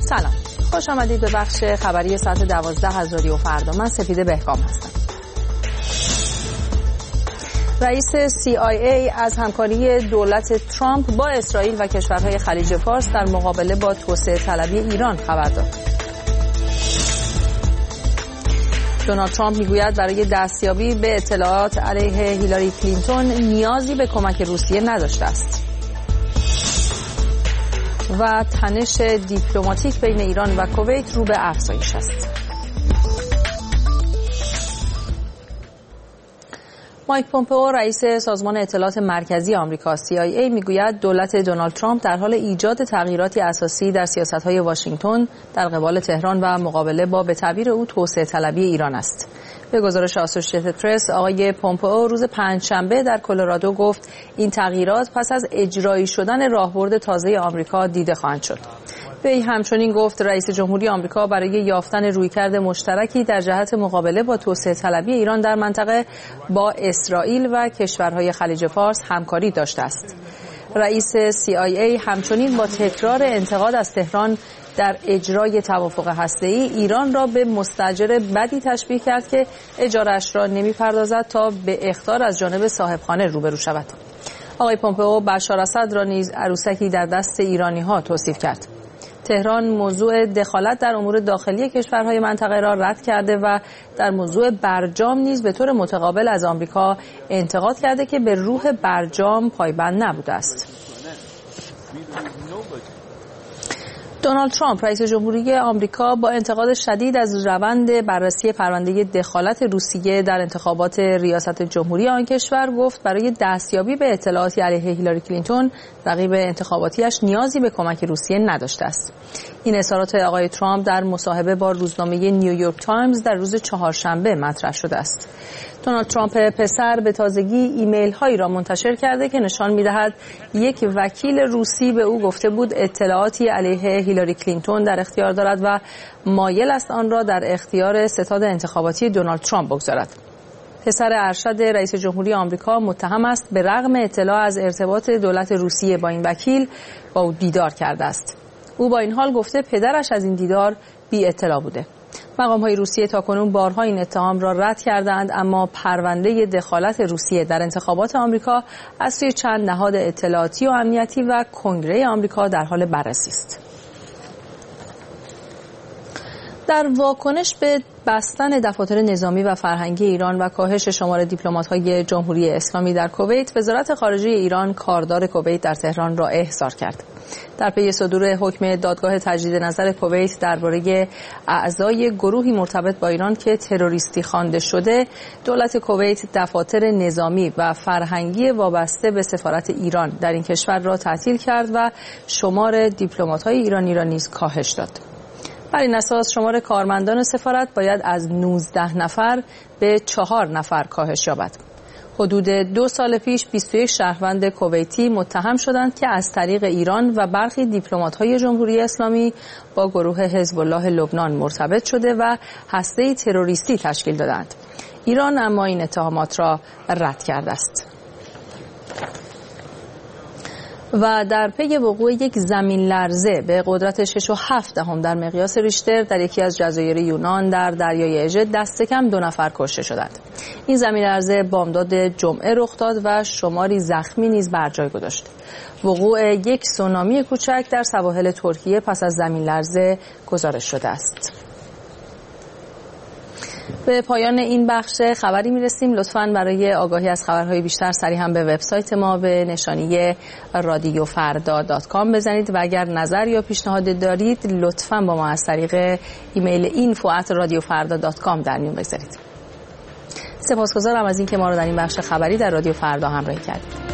سلام، خوش آمدید به بخش خبری ساعت 12 از رادیو فردا. من سپیده بهکام هستم. رئیس CIA از همکاری دولت ترامپ با اسرائیل و کشورهای خلیج فارس در مقابله با توسعه طلبی ایران خبر داد. دونالد ترامپ میگوید برای دستیابی به اطلاعات علیه هیلاری کلینتون نیازی به کمک روسیه نداشته است. و تنش دیپلماتیک بین ایران و کویت رو به افزایش است. مایک پومپئو رئیس سازمان اطلاعات مرکزی آمریکا CIA میگوید دولت دونالد ترامپ در حال ایجاد تغییراتی اساسی در سیاست‌های واشنگتن در قبال تهران و مقابله با به تعبیر او توسعه طلبی ایران است. به گزارش آسوشییتد پرس، آقای پومپئو روز پنجشنبه در کلرادو گفت این تغییرات پس از اجرایی شدن راهبرد تازه آمریکا دیده خواهند شد. وی همچنین گفت رئیس جمهوری آمریکا برای یافتن رویکرد مشترکی در جهت مقابله با توسعه طلبی ایران در منطقه با اسرائیل و کشورهای خلیج فارس همکاری داشته است. رئیس CIA همچنین با تکرار انتقاد از تهران در اجرای توافق هسته‌ای ایران را به مستاجر بدی تشبیه کرد که اجاره‌اش را نمی‌پردازد تا به اخطار از جانب صاحبخانه روبرو شود. آقای پومپئو بشار اسد را نیز عروسکی در دست ایرانی‌ها توصیف کرد. تهران موضوع دخالت در امور داخلی کشورهای منطقه را رد کرده و در موضوع برجام نیز به طور متقابل از آمریکا انتقاد کرده که به روح برجام پایبند نبوده است. دونالد ترامپ رئیس جمهوری آمریکا با انتقاد شدید از روند بررسی پرونده دخالت روسیه در انتخابات ریاست جمهوری آن کشور گفت برای دستیابی به اطلاعاتی علیه هیلاری کلینتون رقیب انتخاباتیش نیازی به کمک روسیه نداشته است. این اظهارات آقای ترامپ در مصاحبه با روزنامه نیویورک تایمز در روز چهارشنبه مطرح شده است. دونالد ترامپ پسر به تازگی ایمیل هایی را منتشر کرده که نشان می‌دهد یک وکیل روسی به او گفته بود اطلاعاتی علیه هیلاری کلینتون در اختیار دارد و مایل است آن را در اختیار ستاد انتخاباتی دونالد ترامپ بگذارد. پسر ارشد رئیس جمهوری آمریکا متهم است به رغم اطلاع از ارتباط دولت روسیه با این وکیل با او دیدار کرده است. او با این حال گفته پدرش از این دیدار بی اطلاع بوده. مقام‌های روسیه تاکنون بارها این اتهام را رد کردند، اما پرونده دخالت روسیه در انتخابات آمریکا از سوی چند نهاد اطلاعاتی و امنیتی و کنگره آمریکا در حال بررسی است. در واکنش به بستن دفاتر نظامی و فرهنگی ایران و کاهش شمار دیپلمات‌های جمهوری اسلامی در کویت، وزارت خارجه ایران کاردار کویت در تهران را احضار کرد. در پی صدور حکم دادگاه تجدید نظر کویت درباره اعضای گروهی مرتبط با ایران که تروریستی خوانده شده، دولت کویت دفاتر نظامی و فرهنگی وابسته به سفارت ایران در این کشور را تعطیل کرد و شمار دیپلمات‌های ایرانی را نیز کاهش داد. بر این اساس شمار کارمندان سفارت باید از 19 نفر به 4 نفر کاهش یابد. حدود 2 سال پیش 21 شهروند کویتی متهم شدند که از طریق ایران و برخی دیپلمات‌های جمهوری اسلامی با گروه حزب الله لبنان مرتبط شده و هسته تروریستی تشکیل دادند. ایران اما این اتهامات را رد کرده است. و در پی وقوع یک زمین لرزه به قدرت 6.7 در مقیاس ریشتر در یکی از جزایر یونان در دریای اژه دست کم 2 نفر کشته شدند. این زمین لرزه بامداد جمعه رخ داد و شماری زخمی نیز بر جای گذاشت. وقوع یک سونامی کوچک در سواحل ترکیه پس از زمین لرزه گزارش شده است. به پایان این بخش خبری میرسیم. لطفاً برای آگاهی از خبرهای بیشتر سریع هم به وبسایت ما به نشانی radiofarda.com بزنید و اگر نظر یا پیشنهاد دارید لطفاً با ما از طریق ایمیل info@radiofarda.com در میون بگذارید. سپاسگزارم از اینکه ما رو در این بخش خبری در رادیو فردا همراهی کردید.